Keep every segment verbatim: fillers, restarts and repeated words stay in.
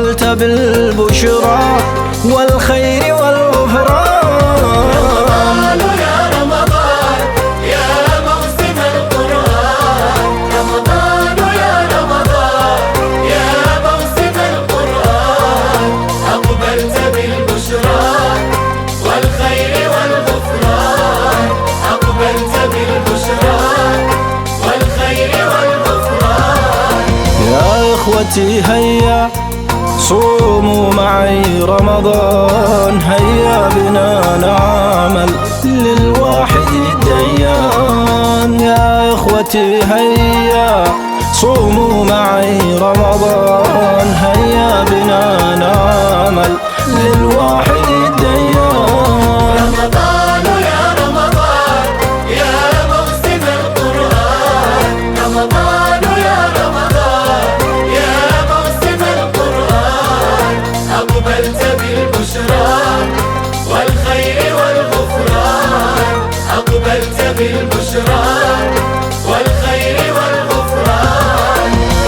أقبلت بالبشرى والخير والغفران. رمضان يا رمضان يا موسم القرآن، رمضان يا رمضان يا موسم القرآن، أقبلت بالبشرى والخير والغفران، أقبلت بالبشرى والخير والغفران. يا إخوتي هيا صوموا معي رمضان، هيا بنا نعمل للواحد الديان. يا إخوتي هيا صوموا معي رمضان، هيا بنا نعمل للواحد الديان. رمضان يا رمضان يا موسم القرآن، رمضان يا رمضان يا موسم القرآن، أقبلت بالبشرى والخير والغفران، أقبلت بالبشرى والخير والغفران.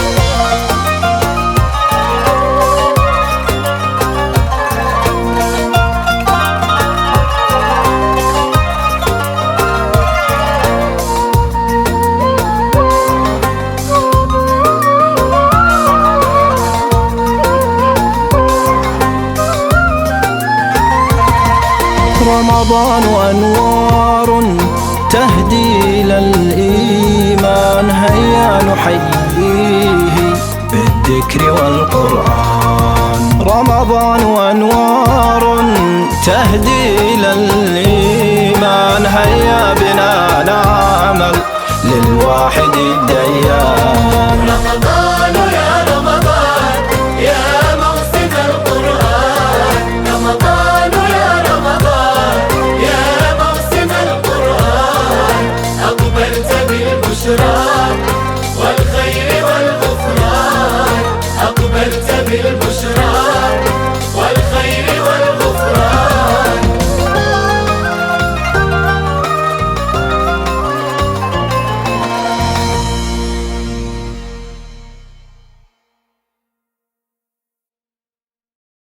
رمضان أنوار تهدي إلى الإيمان، هيا نحييه بالذكر والقرآن. رمضان أنوار تهدي